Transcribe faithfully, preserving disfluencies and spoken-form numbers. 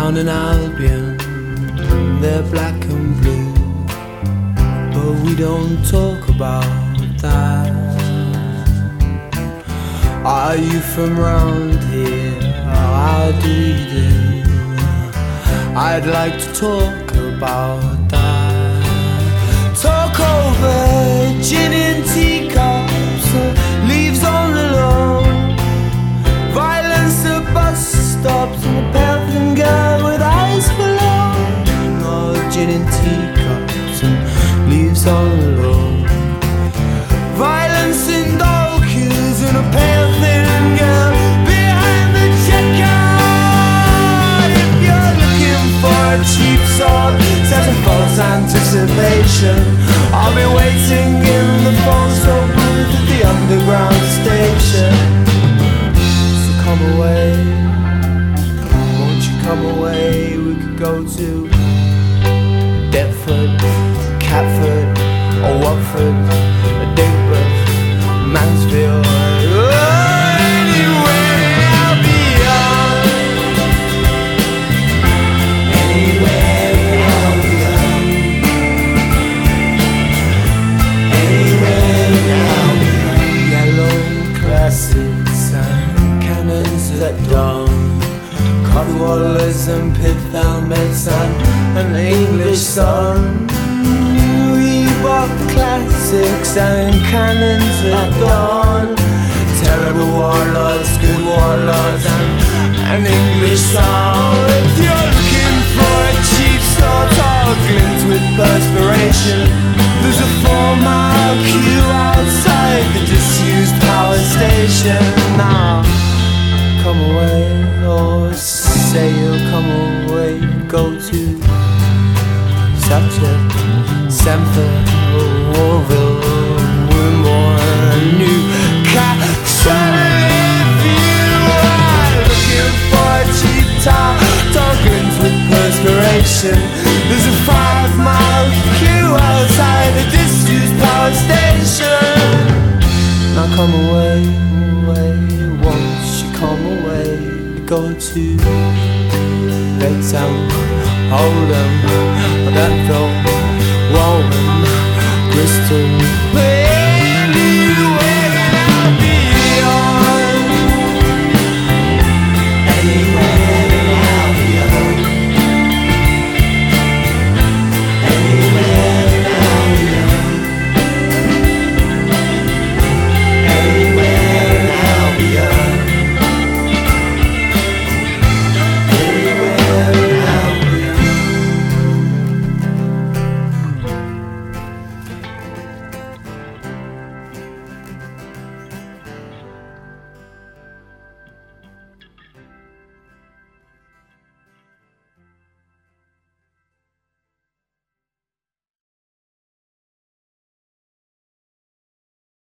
down in Albion, they're black and blue, but we don't talk about that. Are you from round here? How do you do? I'd like to talk about that. Talk over gin and teacups, leaves on the lawn, violence at bus stops, and a pale thin girl with eyes below. Oh, gin and teacups and leaves on the lawn, violence in doll queues, and a pale thin girl behind the checkout. If you're looking for a cheap song, set a false anticipation, I'll be waiting in the phone so booth at the underground station. So come away, won't you come away? We could go to Deptford, Catford, or Watford, or Digbeth, Mansfield, oh, anywhere I'll be on. Anywhere I'll be on. Anywhere I'll be on. Yellow classics and cannons at dawn, Codwallers and pith helmets and an English sun. Reebok classics and cannons at dawn, terrible warlords, good warlords, and an English song. If you're looking for a cheap sort of glint with perspiration, there's a four-mile queue outside the disused power station. Now, come away, or say you'll come away, go to Sutton, Stamford, Warville, Wimborne, Newcastle. If you are looking for a cheap tar, tokens with perspiration, there's a five-mile queue outside the disused power station. Now come away, away, won't you come away, go to Bedtown, Oldham, Gatthorpe, Waltham, Bristol,